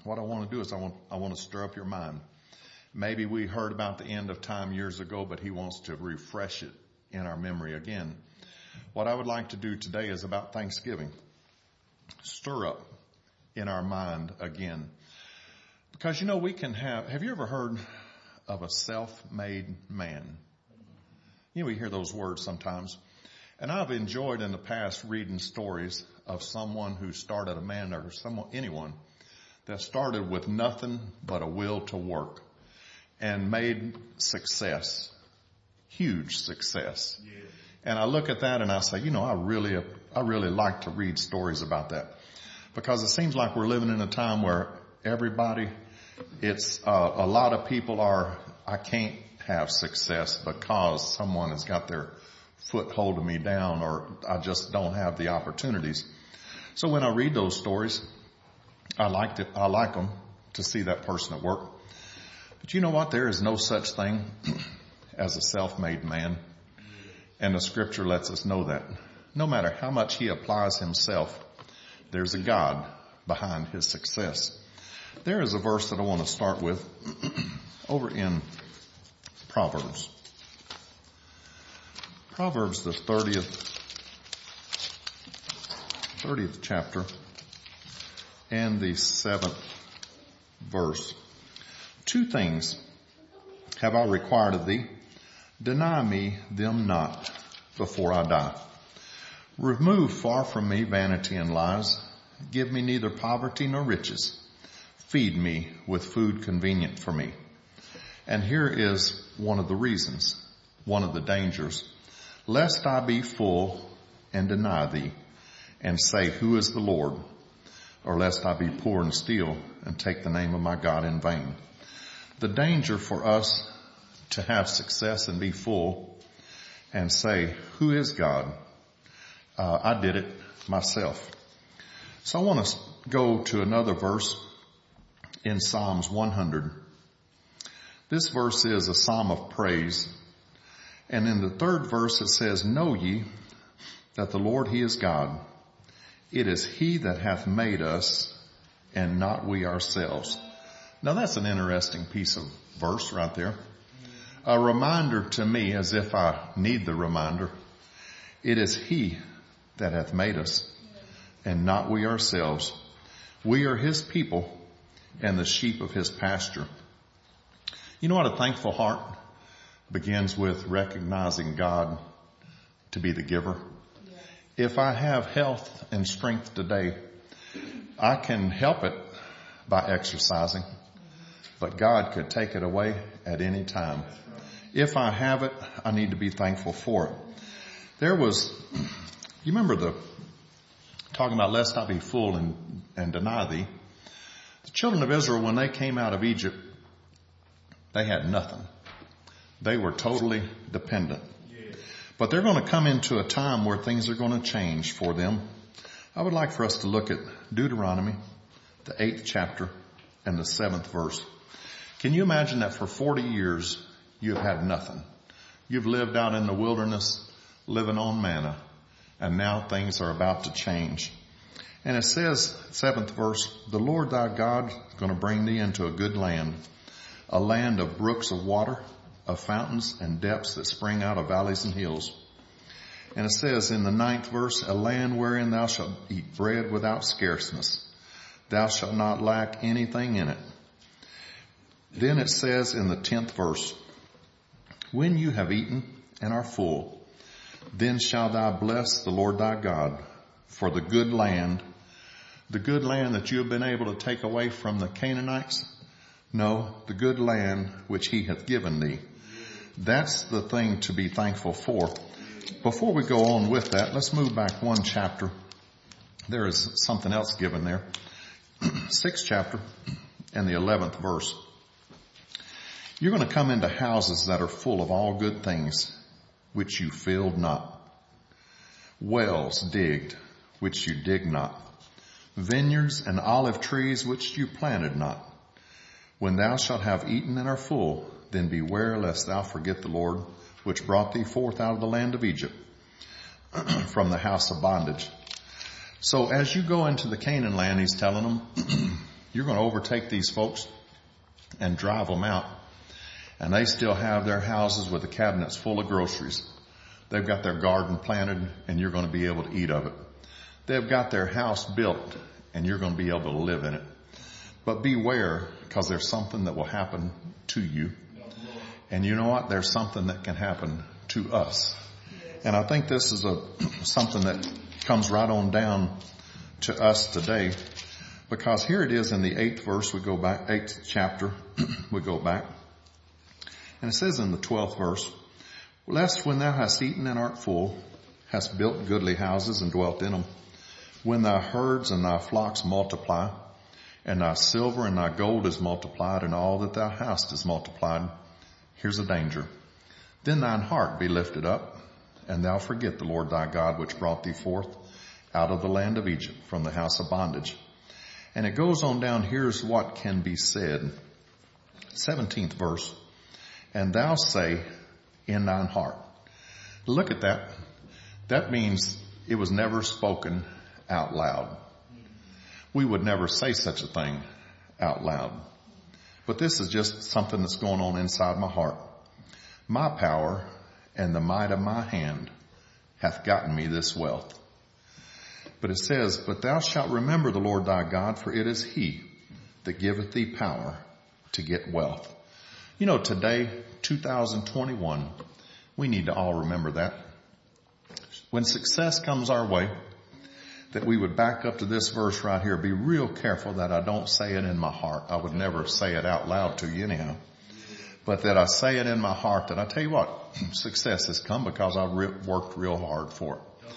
what I want to do is I want to stir up your mind. Maybe we heard about the end of time years ago, but he wants to refresh it in our memory again. What I would like to do today is about Thanksgiving. Stir up in our mind again. Because, we can have you ever heard of a self-made man? We hear those words sometimes. And I've enjoyed in the past reading stories of someone who started anyone that started with nothing but a will to work and made success, huge success. Yeah. And I look at that and I say, I really like to read stories about that, because it seems like we're living in a time where everybody, a lot of people I can't have success because someone has got their foot holding me down, or I just don't have the opportunities. So when I read those stories, I like them to see that person at work. But you know what? There is no such thing as a self-made man. And the scripture lets us know that. No matter how much he applies himself, there's a God behind his success. There is a verse that I want to start with over in Proverbs. Proverbs, the 30th chapter and the 7th verse. 2 things have I required of thee. Deny me them not before I die. Remove far from me vanity and lies. Give me neither poverty nor riches. Feed me with food convenient for me. And here is one of the reasons, one of the dangers. Lest I be full and deny thee and say, who is the Lord? Or lest I be poor and steal and take the name of my God in vain. The danger for us to have success and be full and say, who is God? I did it myself. So I want to go to another verse in Psalms 100. This verse is a psalm of praise. And in the 3rd verse it says, know ye that the Lord, he is God. It is he that hath made us and not we ourselves. Now that's an interesting piece of verse right there. A reminder to me, as if I need the reminder. It is he that hath made us and not we ourselves. We are his people and the sheep of his pasture. You know what? A thankful heart begins with recognizing God to be the giver. Yeah. If I have health and strength today, I can help it by exercising, but God could take it away at any time. If I have it, I need to be thankful for it. You remember talking about lest I be full and deny thee. The children of Israel, when they came out of Egypt, they had nothing. They were totally dependent. But they're going to come into a time where things are going to change for them. I would like for us to look at Deuteronomy, the 8th chapter and the 7th verse. Can you imagine that for 40 years you've had nothing? You've lived out in the wilderness, living on manna, and now things are about to change. And it says, 7th verse, the Lord thy God is going to bring thee into a good land, a land of brooks of water, of fountains and depths that spring out of valleys and hills. And it says in the 9th verse, a land wherein thou shalt eat bread without scarceness. Thou shalt not lack anything in it. Then it says in the 10th verse, when you have eaten and are full, then shalt thou bless the Lord thy God for the good land that you have been able to take away from the Canaanites. No, the good land which he hath given thee. That's the thing to be thankful for. Before we go on with that, let's move back one chapter. There is something else given there. 6th chapter and the 11th verse. You're going to come into houses that are full of all good things, which you filled not. Wells digged, which you dig not. Vineyards and olive trees, which you planted not. When thou shalt have eaten and are full, then beware lest thou forget the Lord, which brought thee forth out of the land of Egypt, from the house of bondage. So as you go into the Canaan land, he's telling them, You're going to overtake these folks and drive them out. And they still have their houses with the cabinets full of groceries. They've got their garden planted and you're going to be able to eat of it. They've got their house built and you're going to be able to live in it. But beware, because there's something that will happen to you. And you know what? There's something that can happen to us. And I think this is something that comes right on down to us today. Because here it is in the 8th verse, we go back, 8th chapter, we go back. And it says in the 12th verse, lest when thou hast eaten and art full, hast built goodly houses and dwelt in them, when thy herds and thy flocks multiply, and thy silver and thy gold is multiplied, and all that thou hast is multiplied, here's a danger. Then thine heart be lifted up, and thou forget the Lord thy God, which brought thee forth out of the land of Egypt from the house of bondage. And it goes on down, here's what can be said. 17th verse, and thou say in thine heart. Look at that. That means it was never spoken out loud. We would never say such a thing out loud. But this is just something that's going on inside my heart. My power and the might of my hand hath gotten me this wealth. But it says, but thou shalt remember the Lord thy God, for it is he that giveth thee power to get wealth. You know, today, 2021, we need to all remember that. When success comes our way, that we would back up to this verse right here. Be real careful that I don't say it in my heart. I would never say it out loud to you anyhow. But that I say it in my heart that I tell you what, success has come because I worked real hard for it.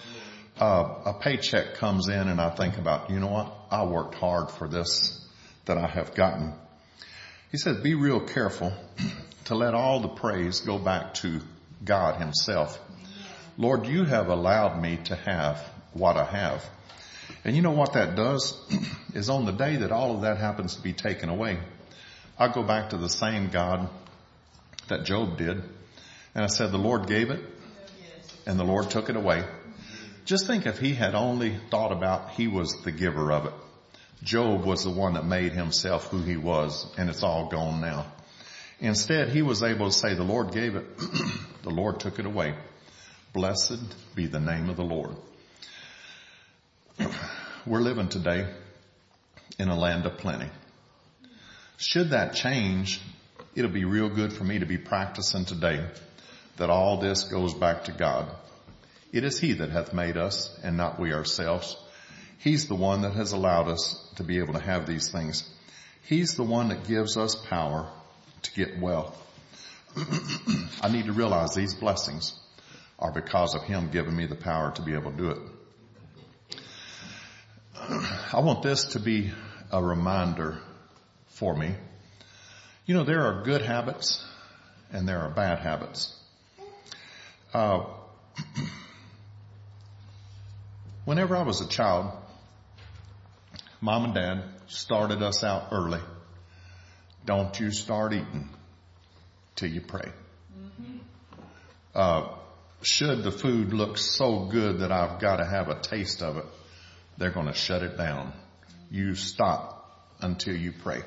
A paycheck comes in and I think about, you know what? I worked hard for this that I have gotten. He said, be real careful to let all the praise go back to God himself. Lord, you have allowed me to have what I have. And you know what that does is on the day that all of that happens to be taken away, I go back to the same God that Job did. And I said, the Lord gave it and the Lord took it away. Just think if he had only thought about he was the giver of it. Job was the one that made himself who he was, and it's all gone now. Instead, he was able to say, the Lord gave it. The Lord took it away. Blessed be the name of the Lord. We're living today in a land of plenty. Should that change, it'll be real good for me to be practicing today that all this goes back to God. It is he that hath made us and not we ourselves. He's the one that has allowed us to be able to have these things. He's the one that gives us power to get wealth. I need to realize these blessings are because of him giving me the power to be able to do it. I want this to be a reminder for me. You know, there are good habits and there are bad habits. Whenever I was a child, Mom and Dad started us out early. Don't you start eating till you pray. Should the food look so good that I've got to have a taste of it, they're going to shut it down. You stop until you pray.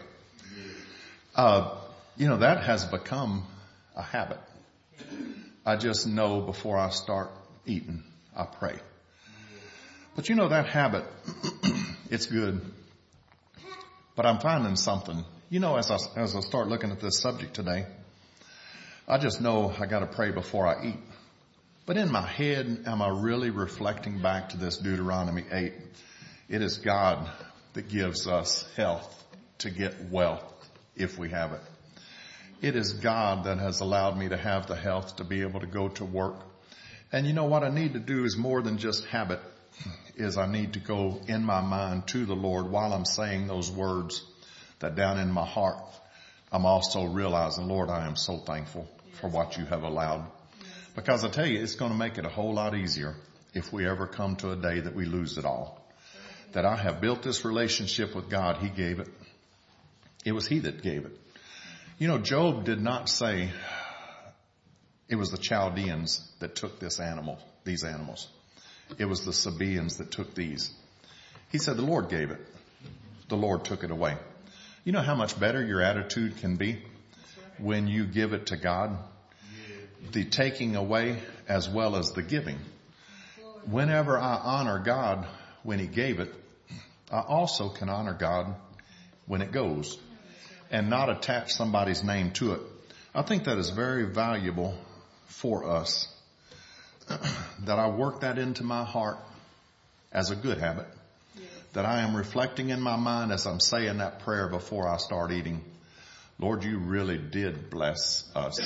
You know, that has become a habit. I just know before I start eating, I pray. But you know, that habit, it's good. But I'm finding something. You know, as I start looking at this subject today, I just know I got to pray before I eat. But in my head, am I really reflecting back to this Deuteronomy 8? It is God that gives us health to get wealth if we have it. It is God that has allowed me to have the health to be able to go to work. And you know what I need to do is more than just habit, is I need to go in my mind to the Lord while I'm saying those words, that down in my heart, I'm also realizing, Lord, I am so thankful for what you have allowed. Because I tell you, it's going to make it a whole lot easier if we ever come to a day that we lose it all. That I have built this relationship with God. He gave it. It was he that gave it. You know, Job did not say it was the Chaldeans that took these animals. It was the Sabaeans that took these. He said the Lord gave it. The Lord took it away. You know how much better your attitude can be when you give it to God? The taking away as well as the giving. Whenever I honor God when he gave it, I also can honor God when it goes and not attach somebody's name to it. I think that is very valuable for us, that I work that into my heart as a good habit, that I am reflecting in my mind as I'm saying that prayer before I start eating. Lord, you really did bless us.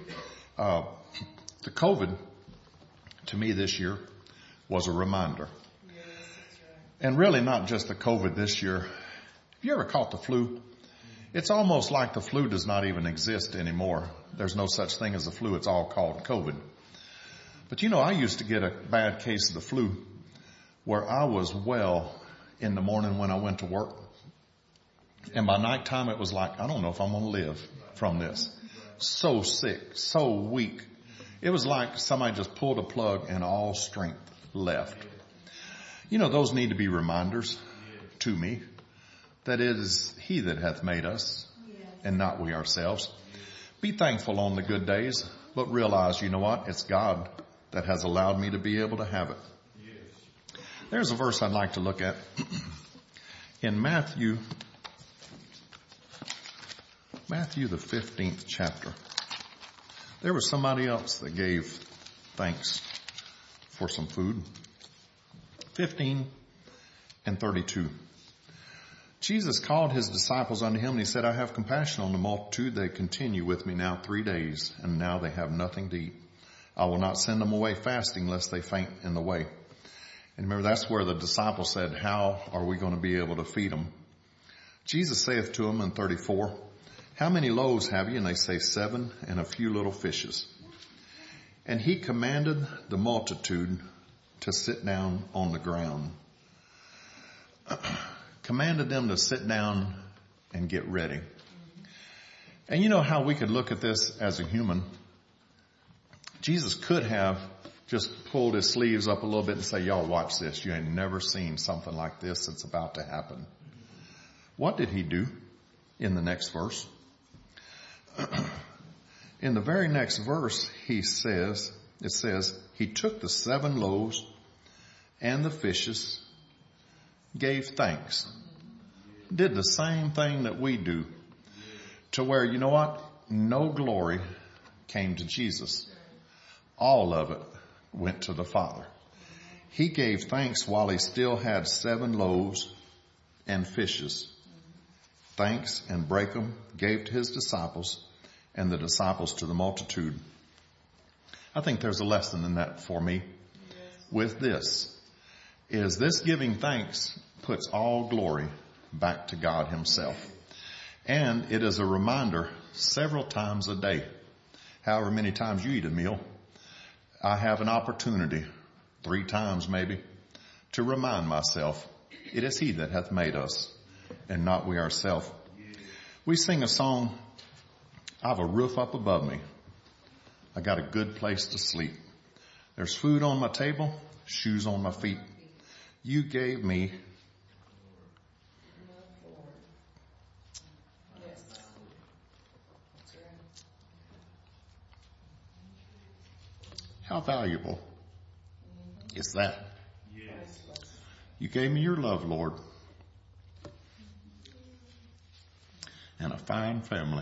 The COVID, to me this year, was a reminder. And really not just the COVID this year. Have you ever caught the flu? It's almost like the flu does not even exist anymore. There's no such thing as the flu. It's all called COVID. But you know, I used to get a bad case of the flu where I was well in the morning when I went to work. And by nighttime it was like, I don't know if I'm going to live from this. So sick, so weak. It was like somebody just pulled a plug and all strength left. You know, those need to be reminders to me that it is he that hath made us and not we ourselves. Be thankful on the good days, but realize, you know what? It's God that has allowed me to be able to have it. There's a verse I'd like to look at in Matthew the 15th chapter. There was somebody else that gave thanks for some food. 15 and 32. Jesus called his disciples unto him, and he said, I have compassion on the multitude. They continue with me now 3 days, and now they have nothing to eat. I will not send them away fasting, lest they faint in the way. And remember, that's where the disciples said, how are we going to be able to feed them? Jesus saith to them in 34, how many loaves have you? And they say 7, and a few little fishes. And he commanded the multitude to sit down on the ground. Commanded them to sit down and get ready. And you know how we could look at this as a human? Jesus could have just pulled his sleeves up a little bit and say, y'all watch this. You ain't never seen something like this that's about to happen. What did he do in the next verse? In the very next verse, it says, he took the 7 loaves and the fishes, gave thanks, did the same thing that we do, to where, you know what? No glory came to Jesus. All of it went to the Father. He gave thanks while he still had 7 loaves and fishes. Thanks and break them, gave to his disciples, and the disciples to the multitude. I think there's a lesson in that for me. With this, is this giving thanks puts all glory back to God himself. And it is a reminder several times a day, however many times you eat a meal, I have an opportunity, 3 times maybe, to remind myself, it is he that hath made us and not we ourselves. We sing a song, I have a roof up above me. I got a good place to sleep. There's food on my table, shoes on my feet. You gave me how valuable is that? You gave me your love, Lord, and a fine family.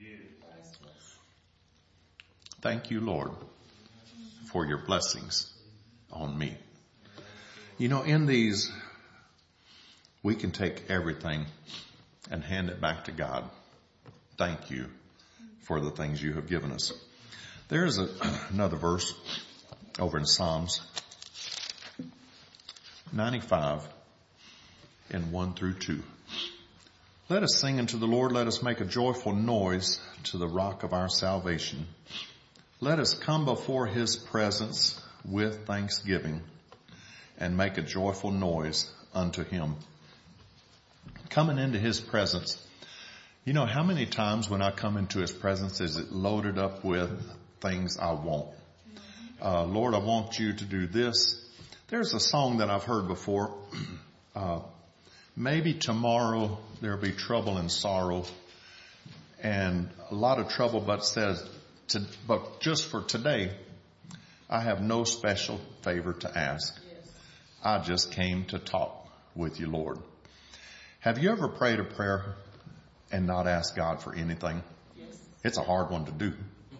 Thank you, Lord, for your blessings on me. You know, in these, we can take everything and hand it back to God. Thank you for the things you have given us. There is another verse over in Psalms 95 and 1 through 2. Let us sing unto the Lord. Let us make a joyful noise to the rock of our salvation. Let us come before his presence with thanksgiving and make a joyful noise unto him. Coming into his presence. You know, how many times when I come into his presence is it loaded up with things I want? Lord, I want you to do this. There's a song that I've heard before. maybe tomorrow there'll be trouble and sorrow and a lot of trouble, but just for today, I have no special favor to ask. I just came to talk with you, Lord. Have you ever prayed a prayer and not asked God for anything? Yes. It's a hard one to do.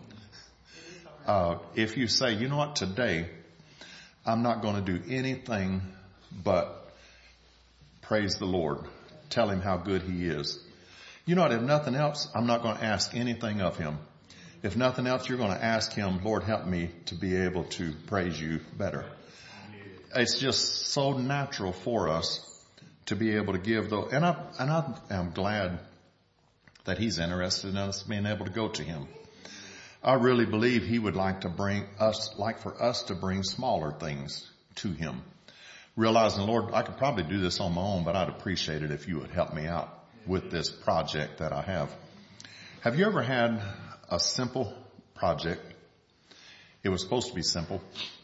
If you say, you know what, today I'm not going to do anything but praise the Lord. Tell him how good he is. You know what, if nothing else, I'm not going to ask anything of him. If nothing else, you're going to ask him, Lord, help me to be able to praise you better. It's just so natural for us to be able to give those. And I am glad that he's interested in us being able to go to him. I really believe he would like for us to bring smaller things to him. Realizing, Lord, I could probably do this on my own, but I'd appreciate it if you would help me out with this project that I have. Have you ever had a simple project? It was supposed to be simple,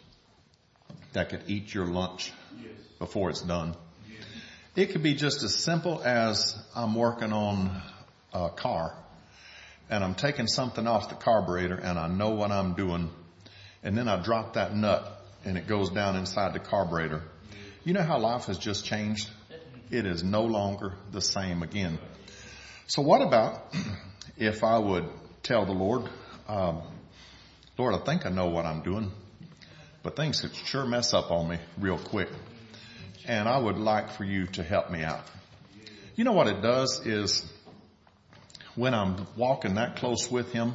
that could eat your lunch before it's done. It could be just as simple as I'm working on a car and I'm taking something off the carburetor and I know what I'm doing, and then I drop that nut and it goes down inside the carburetor. You know how life has just changed? It is no longer the same again. So what about if I would tell the Lord, Lord, I think I know what I'm doing, but things could sure mess up on me real quick. And I would like for you to help me out. You know what it does is when I'm walking that close with him,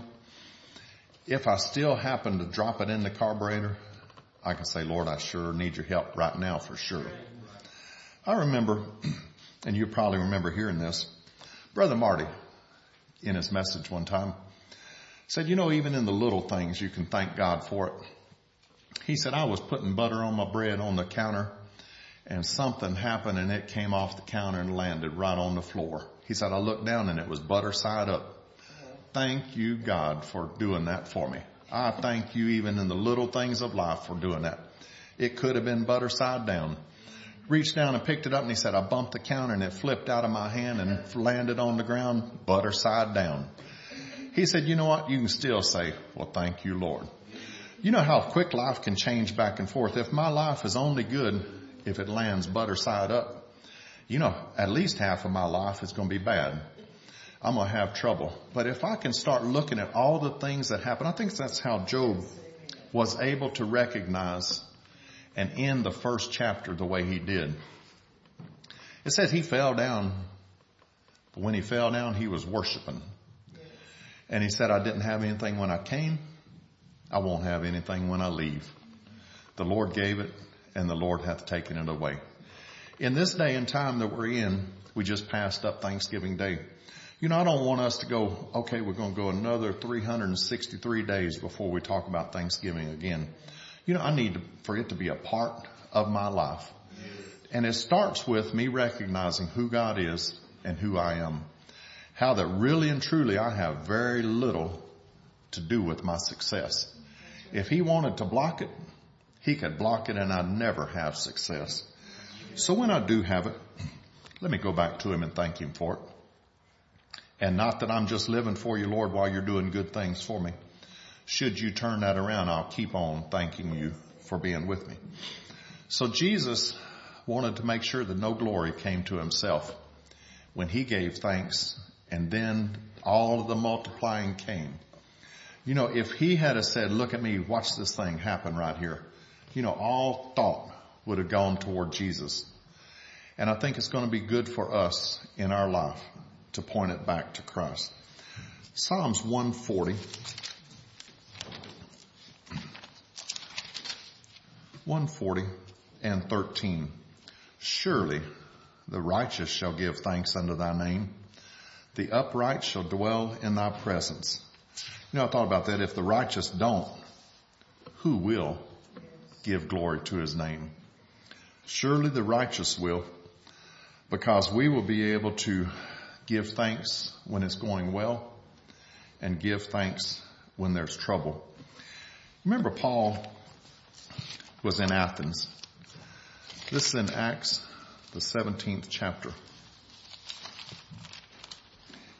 if I still happen to drop it in the carburetor, I can say, Lord, I sure need your help right now for sure. I remember, and you probably remember hearing this, Brother Marty, in his message one time, said, you know, even in the little things, you can thank God for it. He said, I was putting butter on my bread on the counter and something happened and it came off the counter and landed right on the floor. He said, I looked down and it was butter side up. Thank you, God, for doing that for me. I thank you even in the little things of life for doing that. It could have been butter side down. Reached down and picked it up and he said, I bumped the counter and it flipped out of my hand and landed on the ground, butter side down. He said, you know what? You can still say, well, thank you, Lord. You know how quick life can change back and forth. If my life is only good if it lands butter side up, you know, at least half of my life is going to be bad. I'm going to have trouble. But if I can start looking at all the things that happen, I think that's how Job was able to recognize and end the first chapter the way he did. It says he fell down, but when he fell down, he was worshiping. And he said, I didn't have anything when I came. I won't have anything when I leave. The Lord gave it, and the Lord hath taken it away. In this day and time that we're in, we just passed up Thanksgiving Day. You know, I don't want us to go, okay, we're going to go another 363 days before we talk about Thanksgiving again. You know, I need for it to be a part of my life. And it starts with me recognizing who God is and who I am. How that really and truly I have very little to do with my success. If he wanted to block it, he could block it and I'd never have success. So when I do have it, let me go back to him and thank him for it. And not that I'm just living for you, Lord, while you're doing good things for me. Should you turn that around, I'll keep on thanking you for being with me. So Jesus wanted to make sure that no glory came to himself when he gave thanks, and then all of the multiplying came. You know, if he had said, look at me, watch this thing happen right here, you know, all thought would have gone toward Jesus. And I think it's going to be good for us in our life to point it back to Christ. Psalms 140. 140 and 13. Surely the righteous shall give thanks unto thy name. The upright shall dwell in thy presence. You know, I thought about that. If the righteous don't, who will give glory to his name? Surely the righteous will, because we will be able to give thanks when it's going well and give thanks when there's trouble. Remember, Paul was in Athens. This is in Acts, the 17th chapter.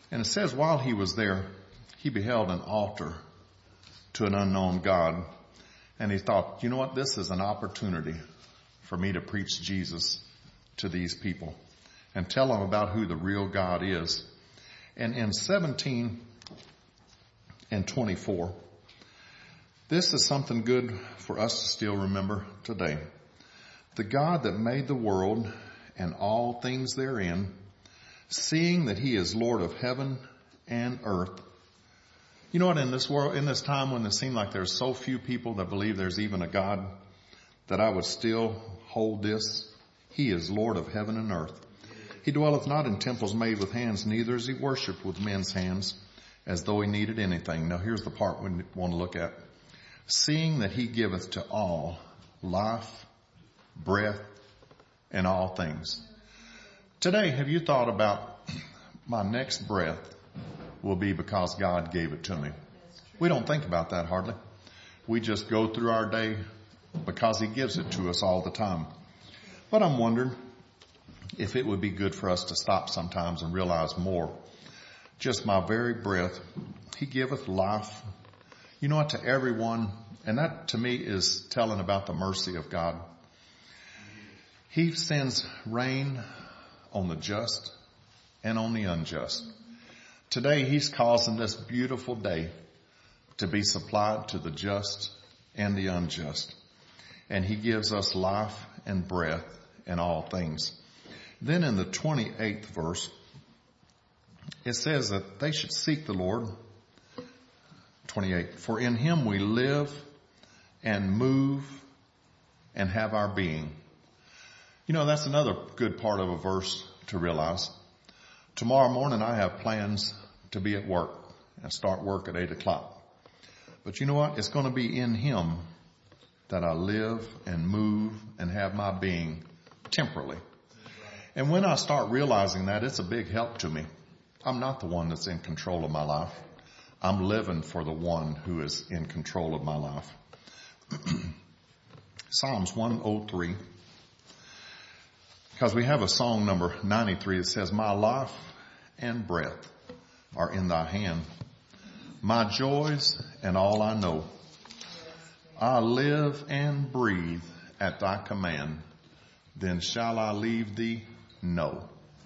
And it says while he was there, he beheld an altar to an unknown God. And he thought, you know what? This is an opportunity for me to preach Jesus to these people and tell them about who the real God is. And in 17 and 24, this is something good for us to still remember today. The God that made the world and all things therein, seeing that he is Lord of heaven and earth. You know what, in this world, in this time when it seemed like there's so few people that believe there's even a God, that I would still hold this. He is Lord of heaven and earth. He dwelleth not in temples made with hands, neither is he worshipped with men's hands, as though he needed anything. Now here's the part we want to look at. Seeing that he giveth to all life, breath, and all things. Today, have you thought about my next breath will be because God gave it to me? We don't think about that hardly. We just go through our day because he gives it to us all the time. But I'm wondering if it would be good for us to stop sometimes and realize more. Just my very breath, he giveth life. You know what, to everyone, and that to me is telling about the mercy of God. He sends rain on the just and on the unjust. Today he's causing this beautiful day to be supplied to the just and the unjust. And he gives us life and breath and all things. Then in the 28th verse, it says that they should seek the Lord. 28. For in him we live and move and have our being. You know, that's another good part of a verse to realize. Tomorrow morning I have plans to be at work and start work at 8 o'clock. But you know what? It's going to be in him that I live and move and have my being temporally. And when I start realizing that, it's a big help to me. I'm not the one that's in control of my life. I'm living for the one who is in control of my life. Psalms 103. Because we have a song number 93 that says, my life and breath are in thy hand. My joys and all I know. I live and breathe at thy command. Then shall I leave thee? No.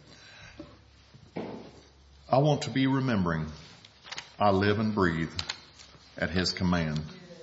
I want to be remembering I live and breathe at his command.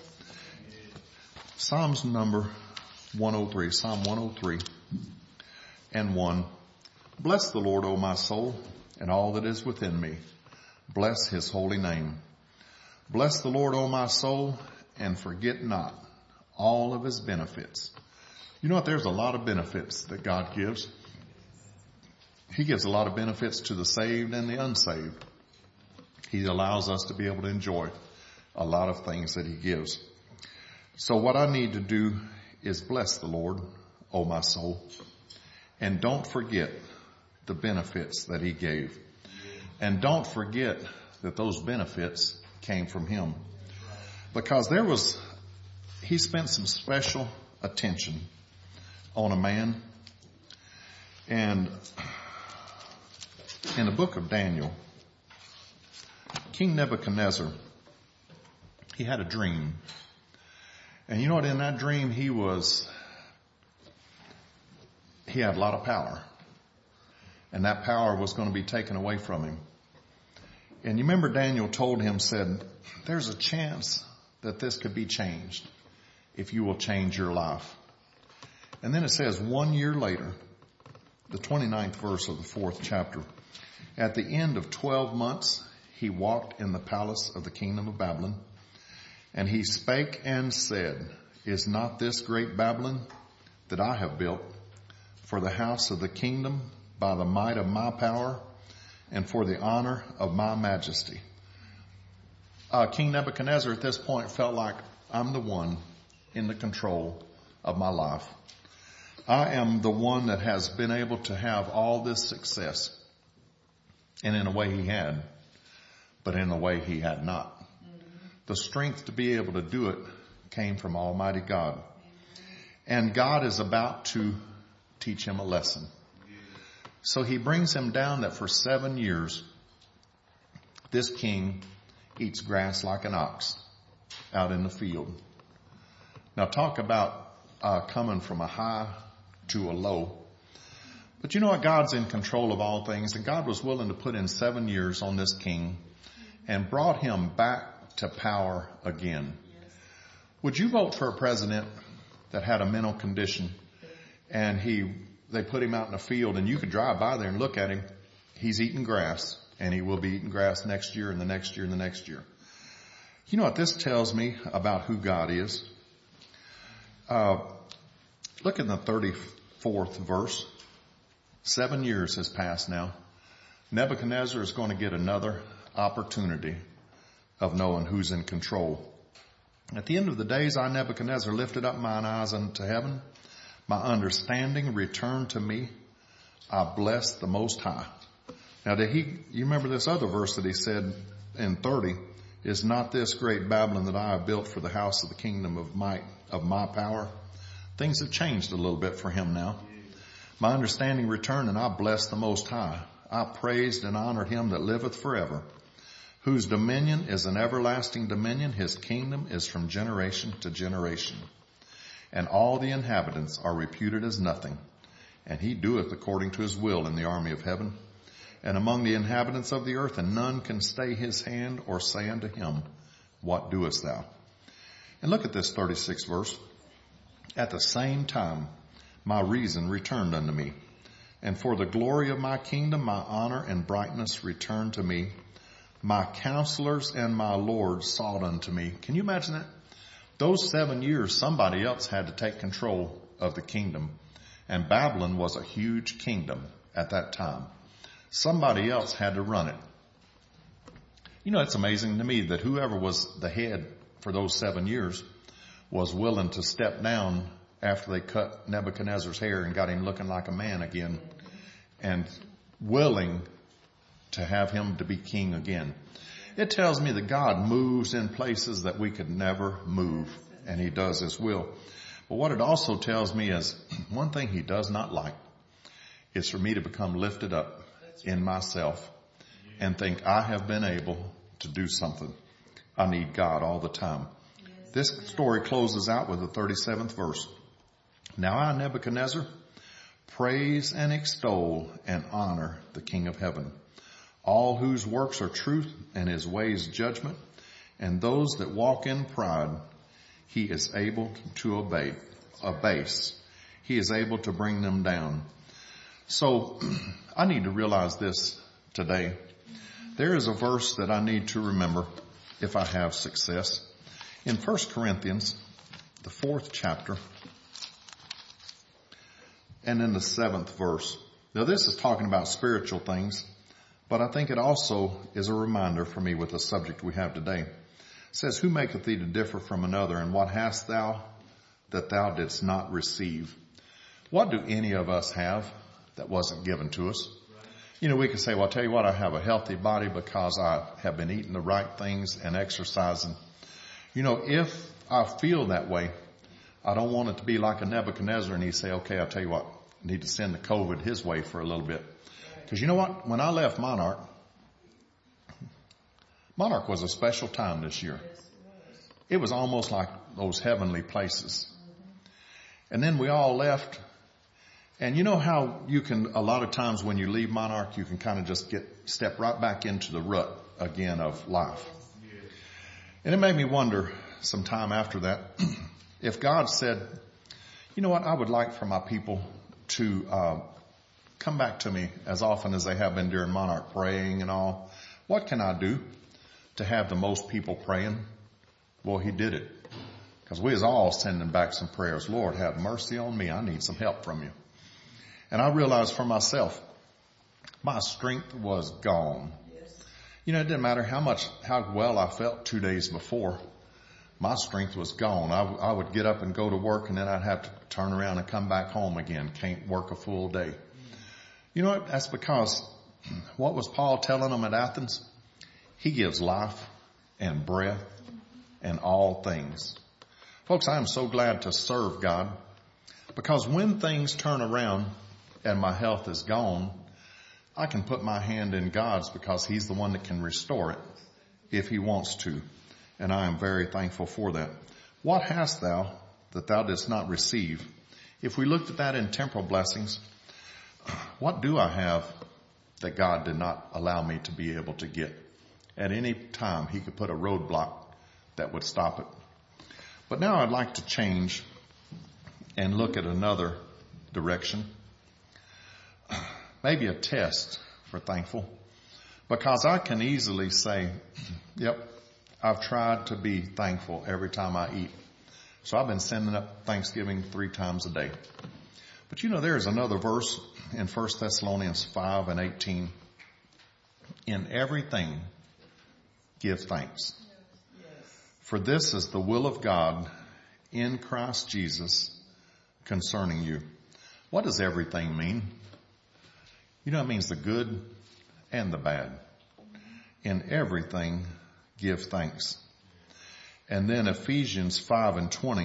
Psalms number 103, Psalm 103 and 1. Bless the Lord, O my soul, and all that is within me. Bless his holy name. Bless the Lord, O my soul, and forget not all of his benefits. You know what? There's a lot of benefits that God gives. He gives a lot of benefits to the saved and the unsaved. He allows us to be able to enjoy a lot of things that he gives. So what I need to do is bless the Lord, O my soul, and don't forget the benefits that he gave. And don't forget that those benefits came from him. Because he spent some special attention on a man. And in the book of Daniel, King Nebuchadnezzar, he had a dream. And you know what? In that dream, he had a lot of power. And that power was going to be taken away from him. And you remember Daniel told him, said, there's a chance that this could be changed if you will change your life. And then it says 1 year later, the 29th verse of the 4th chapter, at the end of 12 months, he walked in the palace of the kingdom of Babylon, and he spake and said, is not this great Babylon that I have built for the house of the kingdom by the might of my power and for the honor of my majesty? King Nebuchadnezzar at this point felt like I'm the one in the control of my life. I am the one that has been able to have all this success. And in a way he had, but in a way he had not. The strength to be able to do it came from Almighty God. And God is about to teach him a lesson. So he brings him down that for 7 years, This king eats grass like an ox out in the field. Now talk about coming from a high to a low. But you know what? God's in control of all things, and God was willing to put in 7 years on this king and brought him back to power again. Would you vote for a president that had a mental condition and they put him out in the field and you could drive by there and look at him? He's eating grass, and he will be eating grass next year and the next year and the next year. You know what this tells me about who God is? Look in the 34th verse. 7 years has passed now. Nebuchadnezzar is going to get another opportunity of knowing who's in control. At the end of the days, I, Nebuchadnezzar, lifted up mine eyes unto heaven. My understanding returned to me. I blessed the Most High. Now, you remember this other verse that he said in 30, is not this great Babylon that I have built for the house of the kingdom of my power? Things have changed a little bit for him now. My understanding returned, and I blessed the Most High. I praised and honored him that liveth forever, whose dominion is an everlasting dominion. His kingdom is from generation to generation. And all the inhabitants are reputed as nothing. And he doeth according to his will in the army of heaven and among the inhabitants of the earth, and none can stay his hand or say unto him, what doest thou? And look at this 36th verse. At the same time, my reason returned unto me, and for the glory of my kingdom, my honor and brightness returned to me. My counselors and my lords sought unto me. Can you imagine that? Those 7 years, somebody else had to take control of the kingdom. And Babylon was a huge kingdom at that time. Somebody else had to run it. You know, it's amazing to me that whoever was the head for those 7 years was willing to step down after they cut Nebuchadnezzar's hair and got him looking like a man again, and willing to have him to be king again. It tells me that God moves in places that we could never move, and he does his will. But what it also tells me is one thing he does not like is for me to become lifted up in myself and think I have been able to do something. I need God all the time. This story closes out with the 37th verse. Now I, Nebuchadnezzar, praise and extol and honor the King of heaven, all whose works are truth and his ways judgment, and those that walk in pride he is able to abase. He is able to bring them down. So I need to realize this today. There is a verse that I need to remember if I have success. In 1 Corinthians, the 4th chapter, and in the 7th verse. Now this is talking about spiritual things, but I think it also is a reminder for me with the subject we have today. It says, who maketh thee to differ from another, and what hast thou that thou didst not receive? What do any of us have that wasn't given to us? You know, we could say, well, I'll tell you what, I have a healthy body because I have been eating the right things and exercising. You know, if I feel that way, I don't want it to be like a Nebuchadnezzar and he say, okay, I'll tell you what, I need to send the COVID his way for a little bit. Because you know what? When I left Monarch was a special time this year. It was almost like those heavenly places. And then we all left. And you know how you can, a lot of times when you leave Monarch, you can kind of just step right back into the rut again of life. And it made me wonder some time after that, if God said, you know what, I would like for my people to come back to me as often as they have been during Monarch praying and all. What can I do to have the most people praying? Well, he did it. Because we was all sending back some prayers. Lord, have mercy on me. I need some help from you. And I realized for myself, my strength was gone. You know, it didn't matter how well I felt 2 days before. My strength was gone. I would get up and go to work, and then I'd have to turn around and come back home again. Can't work a full day. You know what? That's because what was Paul telling them at Athens? He gives life and breath and all things. Folks, I am so glad to serve God, because when things turn around and my health is gone, I can put my hand in God's because he's the one that can restore it if he wants to. And I am very thankful for that. What hast thou that thou didst not receive? If we looked at that in temporal blessings, what do I have that God did not allow me to be able to get? At any time, he could put a roadblock that would stop it. But now I'd like to change and look at another direction. Maybe a test for thankful. Because I can easily say, yep, I've tried to be thankful every time I eat. So I've been sending up Thanksgiving 3 times a day. But you know, there is another verse in 1 Thessalonians 5:18. In everything, give thanks. For this is the will of God in Christ Jesus concerning you. What does everything mean? You know, it means the good and the bad. In everything, give thanks. And then Ephesians 5:20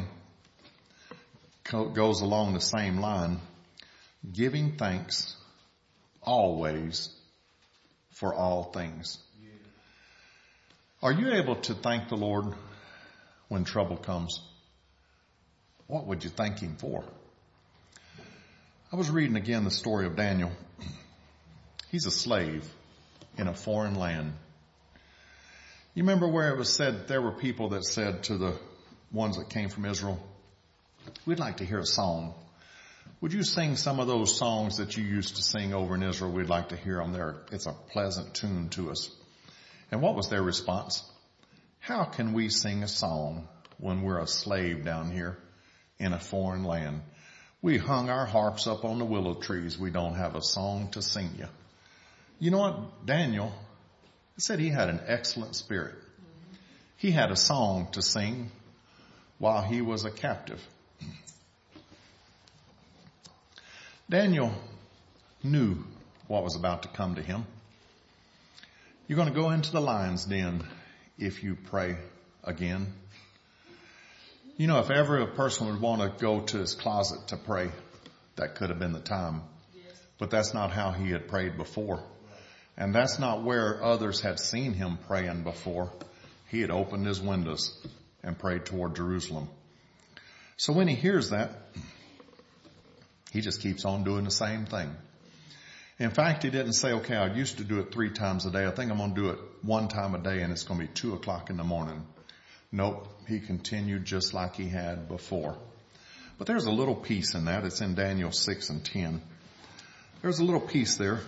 goes along the same line, giving thanks always for all things. Are you able to thank the Lord when trouble comes? What would you thank him for? I was reading again the story of Daniel. He's a slave in a foreign land. You remember where it was said there were people that said to the ones that came from Israel, we'd like to hear a song. Would you sing some of those songs that you used to sing over in Israel? We'd like to hear them there. It's a pleasant tune to us. And what was their response? How can we sing a song when we're a slave down here in a foreign land? We hung our harps up on the willow trees. We don't have a song to sing you. You know what? Daniel said he had an excellent spirit. He had a song to sing while he was a captive. Daniel knew what was about to come to him. You're going to go into the lion's den if you pray again. You know, if ever a person would want to go to his closet to pray, that could have been the time. But that's not how he had prayed before. And that's not where others had seen him praying before. He had opened his windows and prayed toward Jerusalem. So when he hears that, he just keeps on doing the same thing. In fact, he didn't say, okay, I used to do it 3 times a day. I think I'm going to do it 1 time a day and it's going to be 2 o'clock in the morning. Nope. He continued just like he had before. But there's a little piece in that. It's in Daniel 6:10. There's a little piece there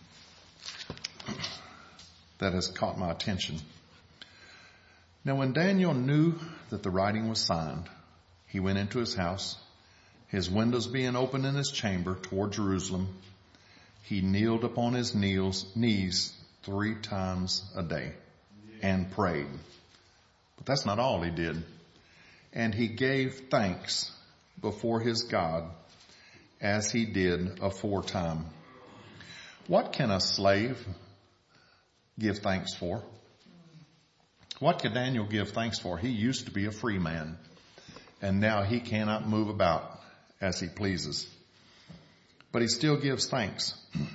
that has caught my attention. Now, when Daniel knew that the writing was signed, he went into his house, his windows being open in his chamber toward Jerusalem. He kneeled upon his knees 3 times a day and prayed. But that's not all he did. And he gave thanks before his God as he did aforetime. What can a slave give thanks for? What could Daniel give thanks for? He used to be a free man, and now he cannot move about as he pleases. But he still gives thanks.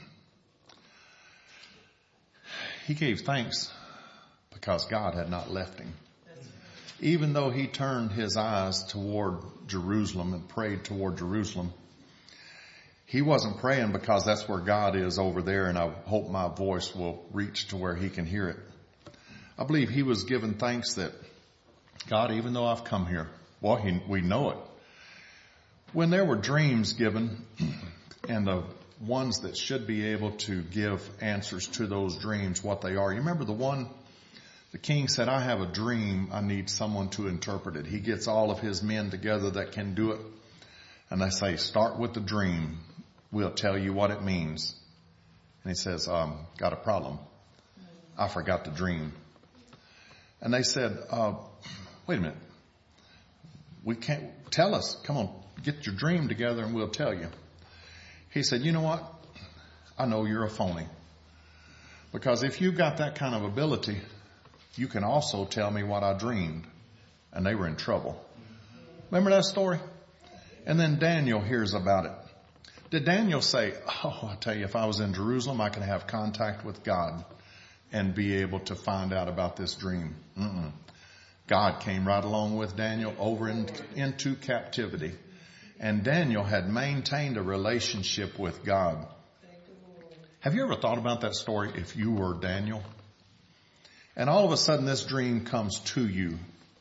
He gave thanks because God had not left him. Even though he turned his eyes toward Jerusalem and prayed toward Jerusalem, he wasn't praying because that's where God is over there, and I hope my voice will reach to where he can hear it. I believe he was giving thanks that, God, even though I've come here, we know it. When there were dreams given, and the ones that should be able to give answers to those dreams, what they are. You remember the one, the king said, I have a dream. I need someone to interpret it. He gets all of his men together that can do it. And they say, start with the dream. We'll tell you what it means. And he says, got a problem. I forgot the dream. And they said, wait a minute. We can't, tell us. Come on, get your dream together and we'll tell you. He said, you know what? I know you're a phony. Because if you've got that kind of ability, you can also tell me what I dreamed. And they were in trouble. Remember that story? And then Daniel hears about it. Did Daniel say, oh, I tell you, if I was in Jerusalem, I could have contact with God and be able to find out about this dream? Mm-mm. God came right along with Daniel over into captivity. And Daniel had maintained a relationship with God. Have you ever thought about that story if you were Daniel? And all of a sudden this dream comes to you.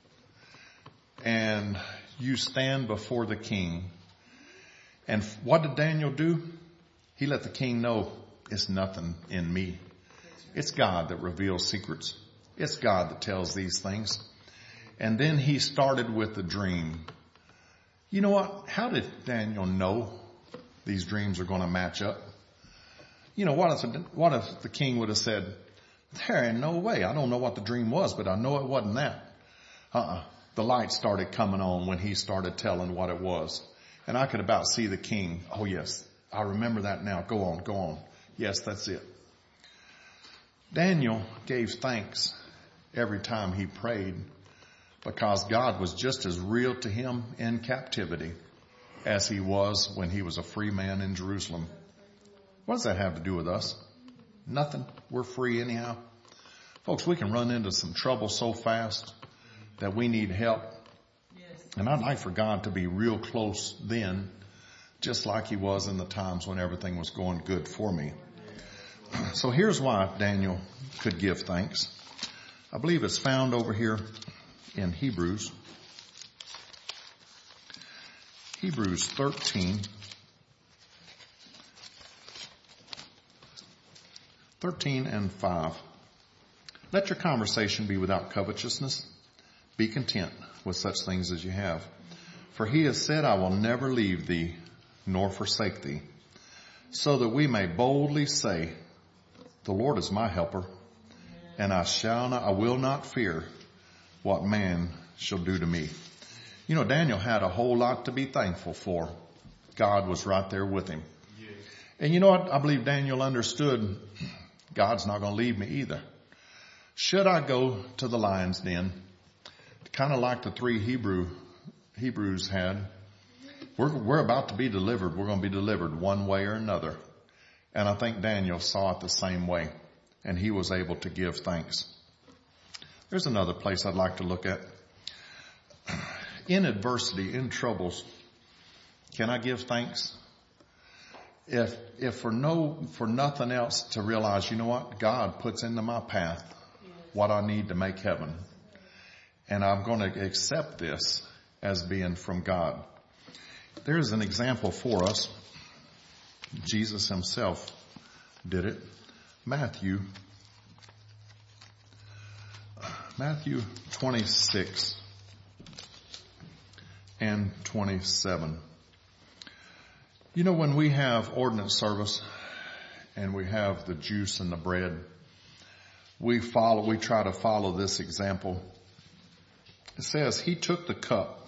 And you stand before the king. And what did Daniel do? He let the king know it's nothing in me. It's God that reveals secrets. It's God that tells these things. And then he started with the dream. You know what? How did Daniel know these dreams are going to match up? You know, what if the king would have said, there ain't no way. I don't know what the dream was, but I know it wasn't that. The light started coming on when he started telling what it was. And I could about see the king. Oh yes, I remember that now. Go on. Yes, that's it. Daniel gave thanks every time he prayed because God was just as real to him in captivity as he was when he was a free man in Jerusalem. What does that have to do with us? Nothing. We're free anyhow. Folks, we can run into some trouble so fast that we need help. And I'd like for God to be real close then, just like he was in the times when everything was going good for me. So here's why Daniel could give thanks. I believe it's found over here in Hebrews. Hebrews 13. 13 and 5. Let your conversation be without covetousness. Be content with such things as you have. For he has said, I will never leave thee nor forsake thee, so that we may boldly say, the Lord is my helper, and I will not fear what man shall do to me. You know, Daniel had a whole lot to be thankful for. God was right there with him. And you know what? I believe Daniel understood God's not going to leave me either. Should I go to the lion's den, kind of like the three Hebrews had, we're about to be delivered. We're going to be delivered one way or another. And I think Daniel saw it the same way, and he was able to give thanks. There's another place I'd like to look at. In adversity, in troubles, can I give thanks? If for nothing else, to realize, you know what, God puts into my path what I need to make heaven. And I'm going to accept this as being from God. There's an example for us. Jesus himself did it. Matthew 26 and 27. You know, when we have ordinance service and we have the juice and the bread, we try to follow this example. It says he took the cup.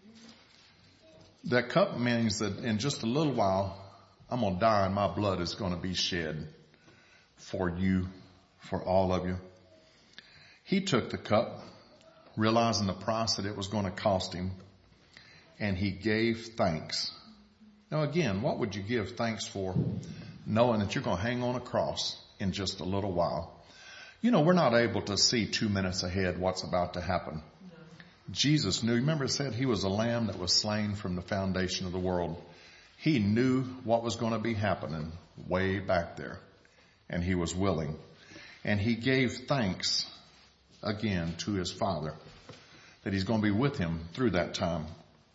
That cup means that in just a little while, I'm going to die and my blood is going to be shed for you, for all of you. He took the cup, realizing the price that it was going to cost him, and he gave thanks. Now again, what would you give thanks for, knowing that you're going to hang on a cross in just a little while? You know, we're not able to see 2 minutes ahead what's about to happen. Jesus knew. Remember it said he was a lamb that was slain from the foundation of the world. He knew what was going to be happening way back there, and he was willing. And he gave thanks again to his Father that he's going to be with him through that time.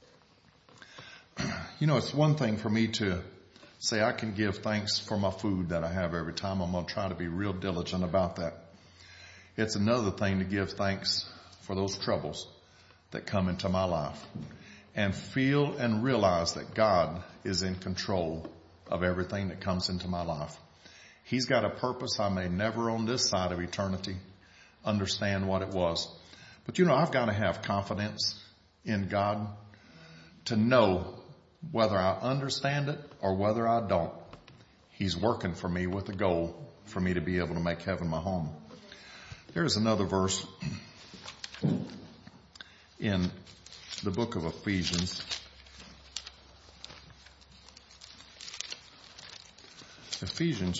You know, it's one thing for me to say I can give thanks for my food that I have every time. I'm going to try to be real diligent about that. It's another thing to give thanks for those troubles that come into my life and feel and realize that God is in control of everything that comes into my life. He's got a purpose I may never on this side of eternity understand what it was. But you know, I've got to have confidence in God to know whether I understand it or whether I don't. He's working for me with a goal for me to be able to make heaven my home. There's another verse in the book of Ephesians. Ephesians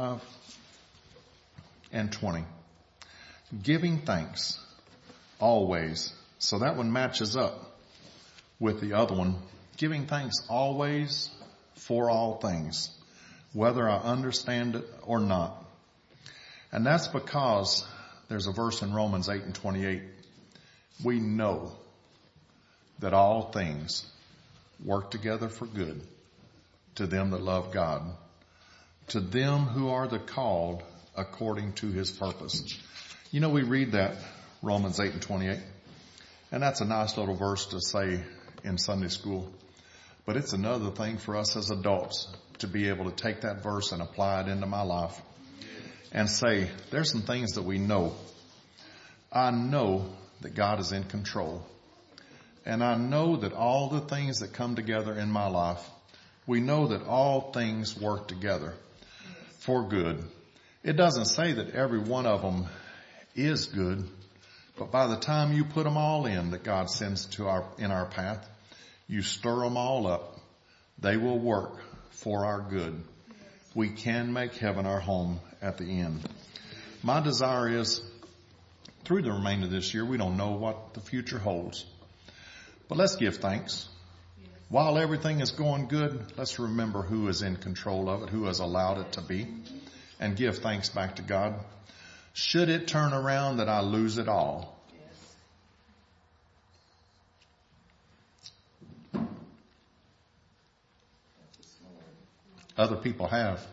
5:20. Giving thanks always. So that one matches up with the other one. Giving thanks always for all things, whether I understand it or not. And that's because there's a verse in Romans 8:28. We know that all things work together for good to them that love God, to them who are the called according to his purpose. You know, we read that, Romans 8:28, and that's a nice little verse to say in Sunday school. But it's another thing for us as adults to be able to take that verse and apply it into my life and say, there's some things that we know. I know that God is in control. And I know that all the things that come together in my life, we know that all things work together for good. It doesn't say that every one of them is good, but by the time you put them all in that God sends in our path, you stir them all up, they will work for our good. We can make heaven our home at the end. My desire is, through the remainder of this year, we don't know what the future holds, but let's give thanks. While everything is going good, let's remember who is in control of it, who has allowed it to be, and give thanks back to God. Should it turn around that I lose it all, other people have.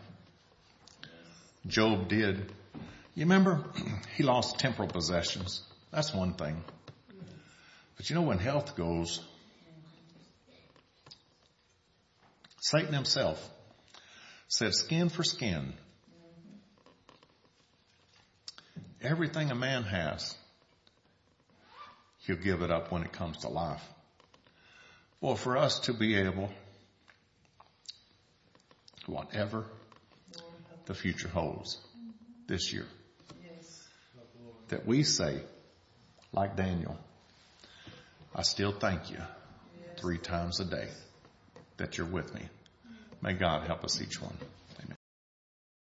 Job did. You remember, he lost temporal possessions. That's one thing. But you know, when health goes, Satan himself said skin for skin. Everything a man has, he'll give it up when it comes to life. Well, for us to be able, whatever the future holds this year, that we say, like Daniel, I still thank you 3 times a day that you're with me. May God help us each one.